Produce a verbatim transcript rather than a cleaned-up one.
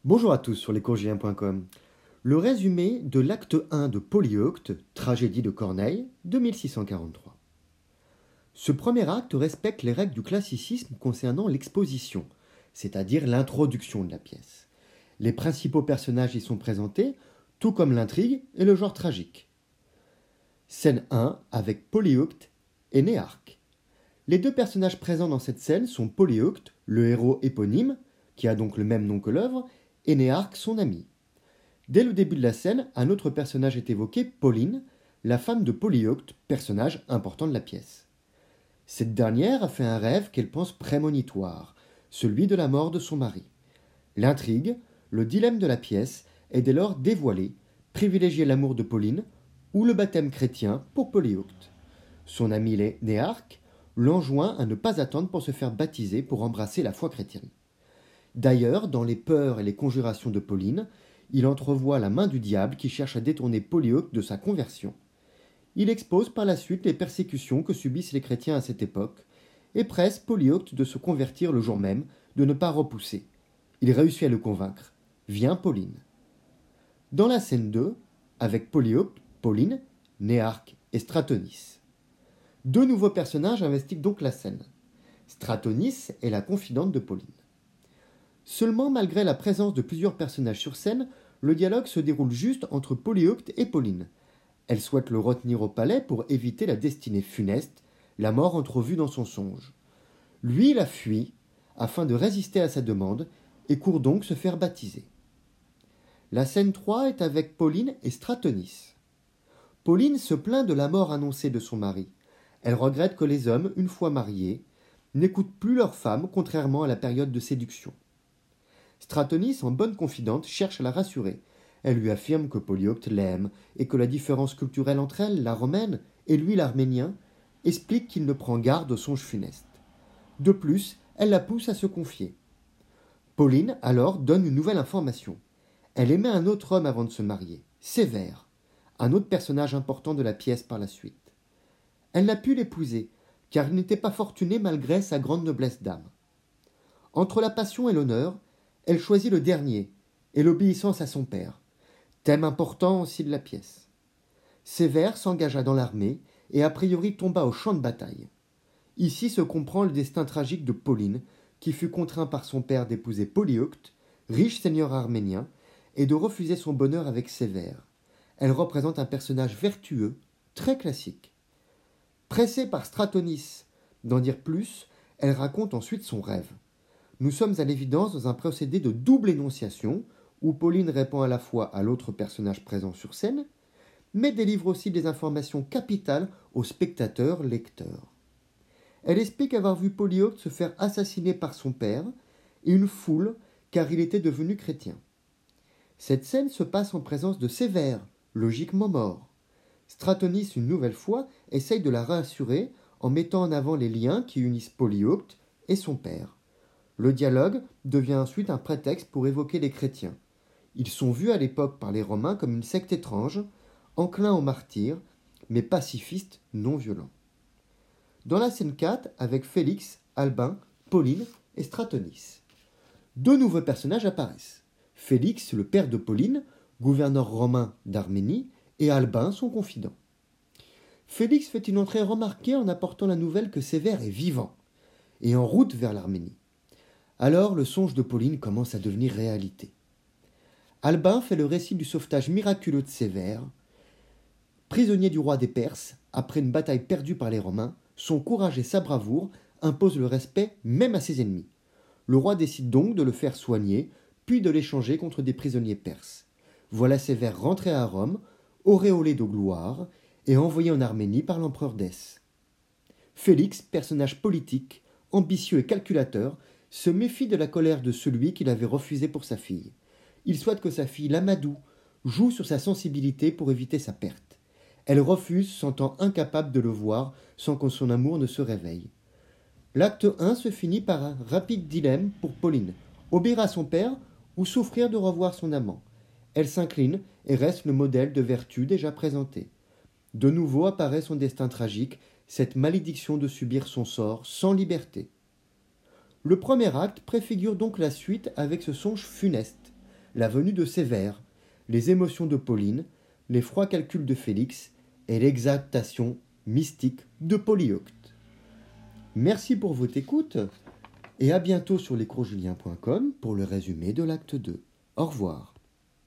Bonjour à tous sur lescourgiens point com. Le résumé de l'acte un de Polyeucte, tragédie de Corneille, de mille six cent quarante-trois. Ce premier acte respecte les règles du classicisme concernant l'exposition, c'est-à-dire l'introduction de la pièce. Les principaux personnages y sont présentés, tout comme l'intrigue et le genre tragique. Scène un avec Polyeucte et Néarque. Les deux personnages présents dans cette scène sont Polyeucte, le héros éponyme, qui a donc le même nom que l'œuvre, et Néarque, son ami. Dès le début de la scène, un autre personnage est évoqué, Pauline, la femme de Polyeucte, personnage important de la pièce. Cette dernière a fait un rêve qu'elle pense prémonitoire, celui de la mort de son mari. L'intrigue, le dilemme de la pièce, est dès lors dévoilé, privilégier l'amour de Pauline ou le baptême chrétien pour Polyeucte. Son ami Néarque l'enjoint à ne pas attendre pour se faire baptiser pour embrasser la foi chrétienne. D'ailleurs, dans les peurs et les conjurations de Pauline, il entrevoit la main du diable qui cherche à détourner Polyeucte de sa conversion. Il expose par la suite les persécutions que subissent les chrétiens à cette époque et presse Polyeucte de se convertir le jour même, de ne pas repousser. Il réussit à le convaincre. Vient Pauline. Dans la scène deux, avec Polyeucte, Pauline, Néarque et Stratonice. Deux nouveaux personnages investiguent donc la scène. Stratonice est la confidente de Pauline. Seulement, malgré la présence de plusieurs personnages sur scène, le dialogue se déroule juste entre Polyeucte et Pauline. Elle souhaite le retenir au palais pour éviter la destinée funeste, la mort entrevue dans son songe. Lui la fuit, afin de résister à sa demande, et court donc se faire baptiser. La scène trois est avec Pauline et Stratonice. Pauline se plaint de la mort annoncée de son mari. Elle regrette que les hommes, une fois mariés, n'écoutent plus leurs femmes, contrairement à la période de séduction. Stratonice, en bonne confidente, cherche à la rassurer. Elle lui affirme que Polyeucte l'aime et que la différence culturelle entre elle, la romaine, et lui, l'arménien, explique qu'il ne prend garde aux songes funestes. De plus, elle la pousse à se confier. Pauline, alors, donne une nouvelle information. Elle aimait un autre homme avant de se marier, Sévère, un autre personnage important de la pièce par la suite. Elle n'a pu l'épouser, car il n'était pas fortuné malgré sa grande noblesse d'âme. Entre la passion et l'honneur, elle choisit le dernier, et l'obéissance à son père, thème important aussi de la pièce. Sévère s'engagea dans l'armée et a priori tomba au champ de bataille. Ici se comprend le destin tragique de Pauline, qui fut contraint par son père d'épouser Polyeucte, riche seigneur arménien, et de refuser son bonheur avec Sévère. Elle représente un personnage vertueux, très classique. Pressée par Stratonice d'en dire plus, elle raconte ensuite son rêve. Nous sommes à l'évidence dans un procédé de double énonciation, où Pauline répond à la fois à l'autre personnage présent sur scène, mais délivre aussi des informations capitales au spectateur lecteur. Elle explique avoir vu Polyeucte se faire assassiner par son père et une foule car il était devenu chrétien. Cette scène se passe en présence de Sévère, logiquement mort. Stratonice, une nouvelle fois, essaye de la rassurer en mettant en avant les liens qui unissent Polyeucte et son père. Le dialogue devient ensuite un prétexte pour évoquer les chrétiens. Ils sont vus à l'époque par les Romains comme une secte étrange, enclin au martyre, mais pacifiste, non violent. Dans la scène quatre, avec Félix, Albin, Pauline et Stratonice. Deux nouveaux personnages apparaissent. Félix, le père de Pauline, gouverneur romain d'Arménie, et Albin, son confident. Félix fait une entrée remarquée en apportant la nouvelle que Sévère est vivant, et en route vers l'Arménie. Alors le songe de Pauline commence à devenir réalité. Albin fait le récit du sauvetage miraculeux de Sévère. Prisonnier du roi des Perses, après une bataille perdue par les Romains, son courage et sa bravoure imposent le respect même à ses ennemis. Le roi décide donc de le faire soigner, puis de l'échanger contre des prisonniers perses. Voilà Sévère rentré à Rome, auréolé de gloire, et envoyé en Arménie par l'empereur Dèce. Félix, personnage politique, ambitieux et calculateur, se méfie de la colère de celui qu'il avait refusé pour sa fille. Il souhaite que sa fille, l'Amadou, joue sur sa sensibilité pour éviter sa perte. Elle refuse, sentant incapable de le voir sans que son amour ne se réveille. L'acte un se finit par un rapide dilemme pour Pauline, obéir à son père ou souffrir de revoir son amant. Elle s'incline et reste le modèle de vertu déjà présenté. De nouveau apparaît son destin tragique, cette malédiction de subir son sort sans liberté. Le premier acte préfigure donc la suite avec ce songe funeste. la venue de ses vers, les émotions de Pauline, les froids calculs de Félix et l'exaltation mystique de Polyeucte. Merci pour votre écoute et à bientôt sur lescoursjulien point com pour le résumé de l'acte deux. Au revoir.